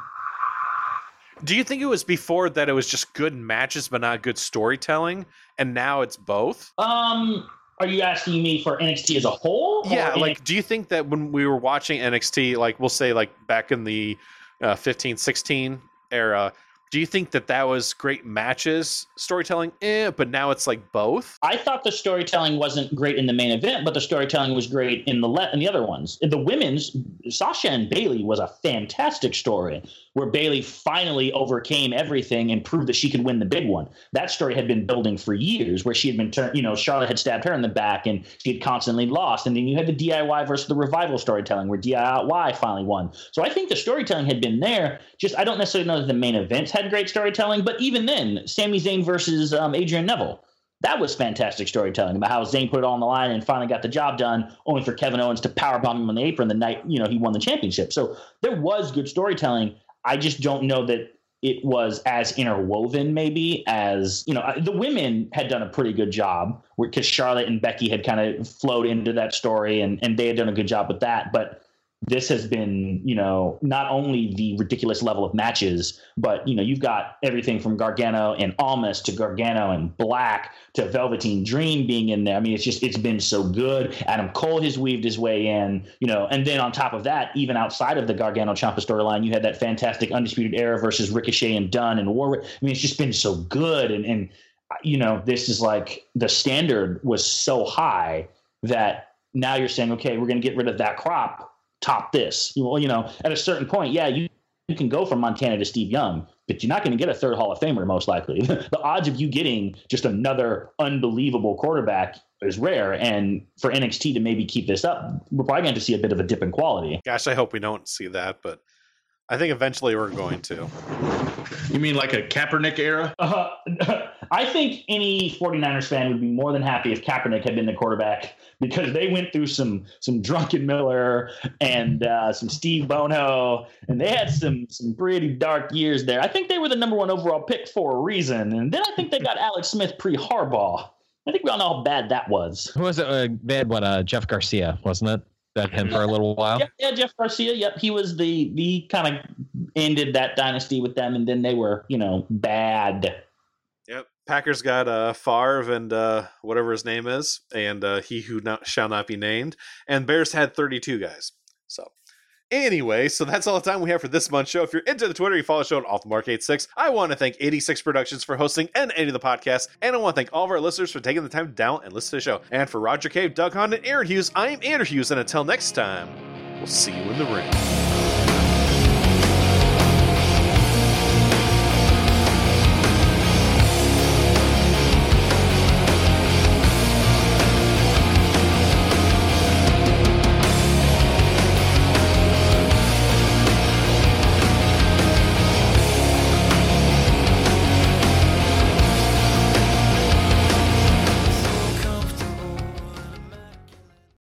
Do you think it was before that it was just good matches but not good storytelling, and now it's both? Um... Are you asking me for N X T as a whole? Yeah, N- like, do you think that when we were watching N X T, like, we'll say, like, back in the uh, fifteen sixteen era, do you think that that was great matches, storytelling, eh, but now it's, like, both? I thought the storytelling wasn't great in the main event, but the storytelling was great in the le- in the other ones. In the women's, Sasha and Bayley was a fantastic story, where Bayley finally overcame everything and proved that she could win the big one. That story had been building for years, where she had been turned, you know, Charlotte had stabbed her in the back and she had constantly lost. And then you had the D I Y versus the Revival storytelling, where D I Y finally won. So I think the storytelling had been there. Just, I don't necessarily know that the main events had great storytelling, but even then, Sami Zayn versus um, Adrian Neville, that was fantastic storytelling about how Zayn put it all on the line and finally got the job done, only for Kevin Owens to powerbomb him on the apron the night, you know, he won the championship. So there was good storytelling. I just don't know that it was as interwoven, maybe, as, you know, the women had done a pretty good job, because Charlotte and Becky had kind of flowed into that story, and, and they had done a good job with that. But this has been, you know, not only the ridiculous level of matches, but, you know, you've got everything from Gargano and Almas to Gargano and Black to Velveteen Dream being in there. I mean, it's just, it's been so good. Adam Cole has weaved his way in, you know, and then on top of that, even outside of the Gargano-Ciampa storyline, you had that fantastic Undisputed Era versus Ricochet and Dunn and Warwick. I mean, it's just been so good. And, and, you know, this is like, the standard was so high that now you're saying, okay, we're going to get rid of that crop, top this. Well, you know, at a certain point, yeah, you, you can go from Montana to Steve Young, but you're not going to get a third Hall of Famer, most likely. The odds of you getting just another unbelievable quarterback is rare. And for N X T to maybe keep this up, we're probably going to see a bit of a dip in quality. Gosh, I hope we don't see that, but I think eventually we're going to. You mean like a Kaepernick era? Uh, I think any 49ers fan would be more than happy if Kaepernick had been the quarterback, because they went through some some Drunken Miller and uh, some Steve Bono, and they had some some pretty dark years there. I think they were the number one overall pick for a reason, and then I think they got Alex Smith pre-Harbaugh. I think we all know how bad that was. Who was it? Uh, they had what? Uh, Jeff Garcia, wasn't it? That him for a little while. Yeah, yeah, Jeff Garcia. Yep, he was the the kind of ended that dynasty with them, and then they were, you know, bad. Yep. Packers got uh, Favre and uh, whatever his name is, and uh, he who not, shall not be named. And Bears had thirty-two guys. So anyway, so that's all the time we have for this month's show. If you're into the Twitter, you follow the show at Off the Mark eighty-six. I want to thank eighty-six Productions for hosting and editing the podcast. And I want to thank all of our listeners for taking the time to download and listen to the show. And for Roger Cave, Doug Hahn, and Aaron Hughes, I am Aaron Hughes. And until next time, we'll see you in the ring.